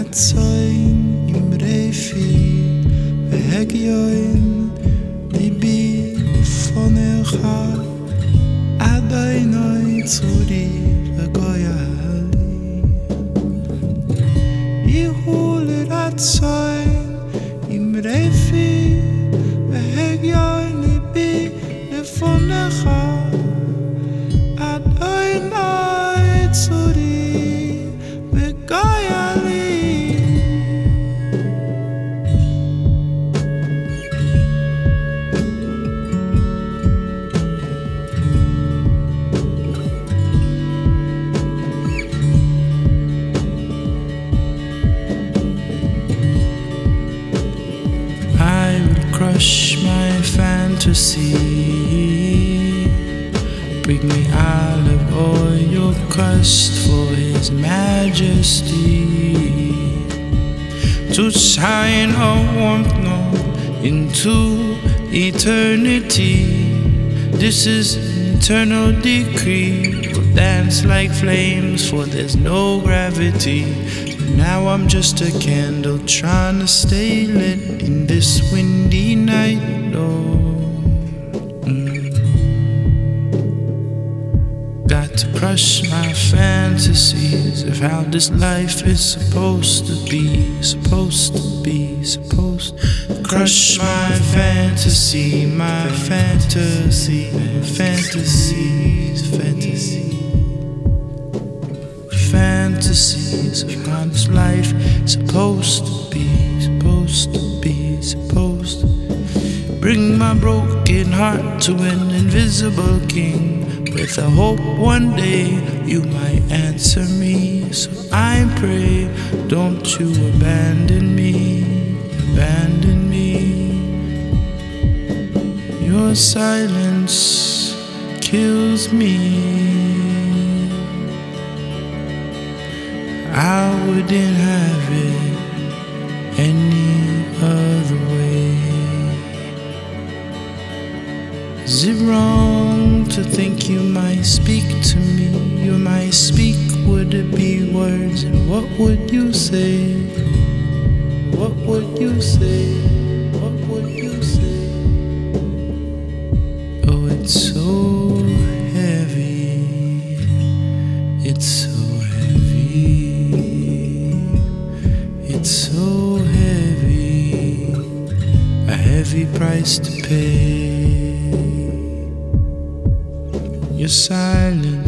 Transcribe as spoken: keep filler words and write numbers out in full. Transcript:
עצוין עם רפי והגיון ליבי לפונך עדיין צורי וגוילי יהיו לרצוין עם רפי והגיון ליבי לפונך עדיין צורי וגוילי I will crush my fantasy. Bring me olive oil crust for His Majesty to shine a warmth known into eternity. This is an eternal decree. We'll dance like flames, for there's no gravity. Now I'm just a candle trying to stay lit in this windy night. Oh. Got to crush my fantasies of how this life is supposed to be, supposed to be, supposed to crush my fantasy, my fantasy, fantasies, fantasies, fantasies of how this life is supposed to be, supposed to be, supposed to bring my broken heart to an invisible king. With a hope one day you might answer me. So I pray, don't you abandon me, abandon me. Your silence kills me. I wouldn't have it any other way. Is it wrong to think you might speak to me? You might speak, would it be words? And what would you say? What would you say? What would you say? Oh, it's so heavy. It's so heavy. It's so heavy. A heavy price to pay. Your silence